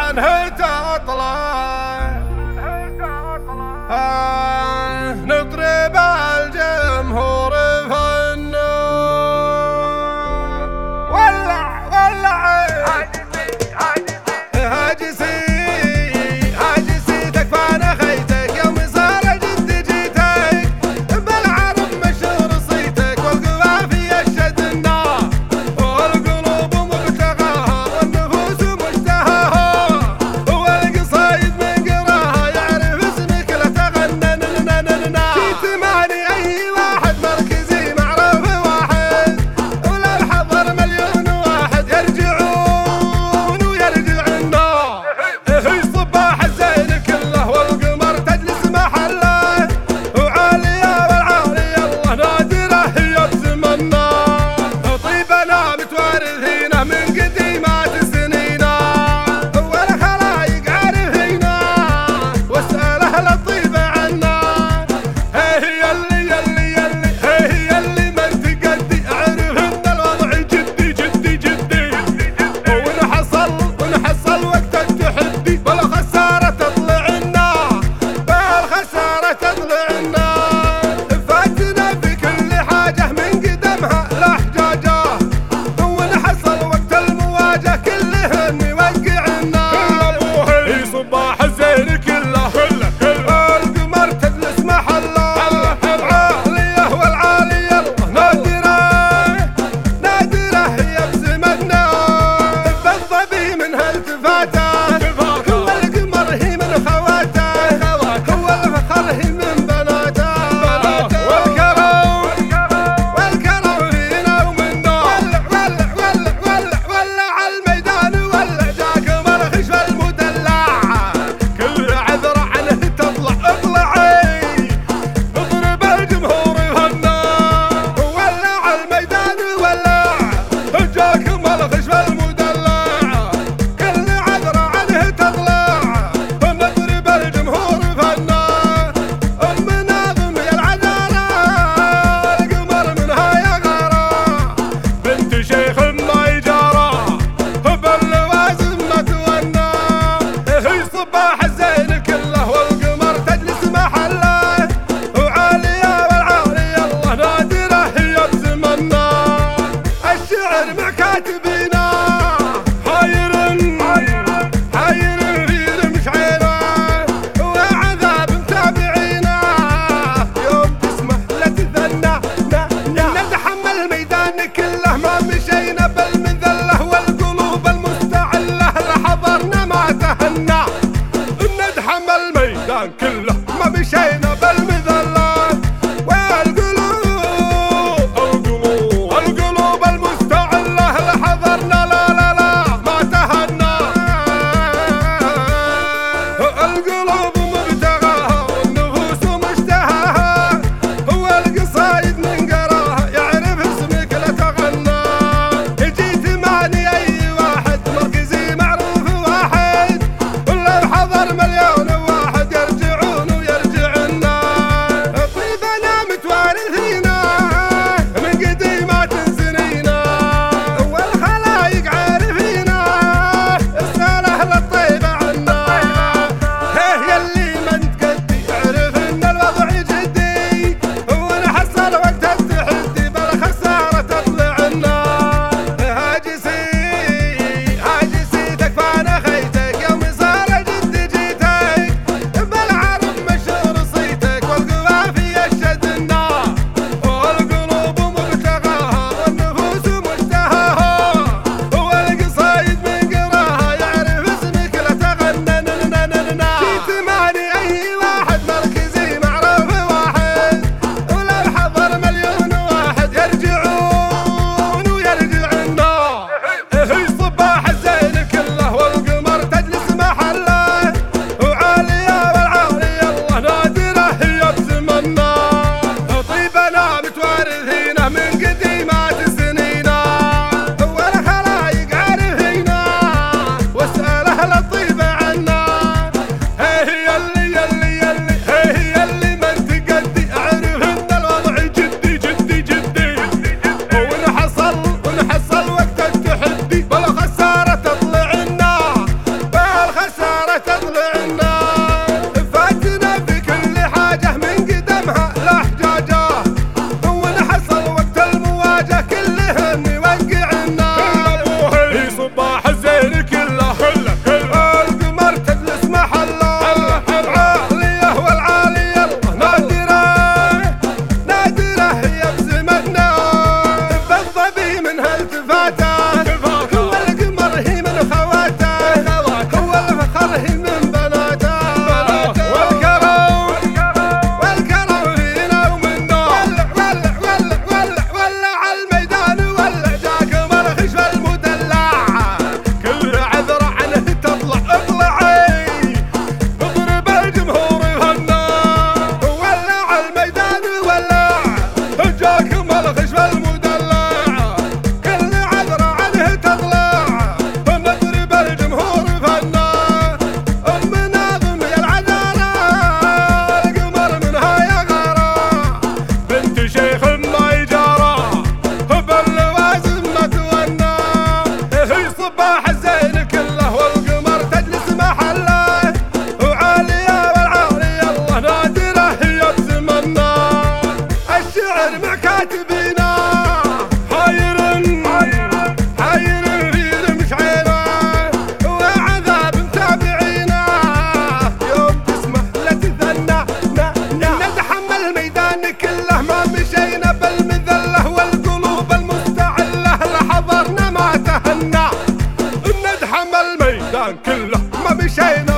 عنه تطلع نضرب الجمهور فنو ولع ولع هاجسي تكفى نخيتك يوم صار جد جيتك بالعرب مشهور صيتك والقوافي الشد النار والقلوب مبتغاها والنفوس مشتهاها والقصايد من قراها يعرف اسمك لا تغنى جيت ماني اي واحد مركزي معروف واحد وللحضر مليون واحد يرجعون ويرجع النار هي صباح الزين كله والقمر تجلس محله وعالية والعالية الله نادرة هي بزمنا طيبنا متوارثينه من قديمات سنينا والخلايق عارفينا واسأل أهل الطيبة عنا هي اللي من تقدي اعرف ان الوضع جدي ونحصل وقت التحدي بالخسارة تطلع النار فاتنا في كل حاجة من قدمها لحجاجة ونحصل وقت المواجهة كلهن يوقع النار هي صباح الزين كله القمر تجلس محله عالية والعالية نادرة هي بزمننا بالظبي من هالتفاته هو القمر هي من خواته هو الفخر هي من بناته والكرم فينا ومنا ولع الميدان ولع جاك مرخش المدلع كل عذر عنه تطلع اطلعي اضرب الجمهور فنا ولع الميدان ولع جاك مرخش المدلع كل عذر عنه تطلع نضرب الجمهور فنا ام ناظم يا العذارى القمر منها يا غارة بنت شيخ ما يجارى باللوازم ما تونى هي صباح الزين كله والقمر تجلس محله وعالية والعالية الله نادرة هي بزمنا الشعر مع كاتبينا والصباح الزين كله والقمر تجلس محله وعالية والعالية الله نادرة هي بزمننا الشعر مع كاتبينا حاير في رمش عينه وعذاب متابعينا يوم تسمح لا تثنى نتحمل الميدان كله ما مشينا بالمذله والقلوب المستعله لحضرنا ما تهنى نتحمل الميدان كله ما مشينا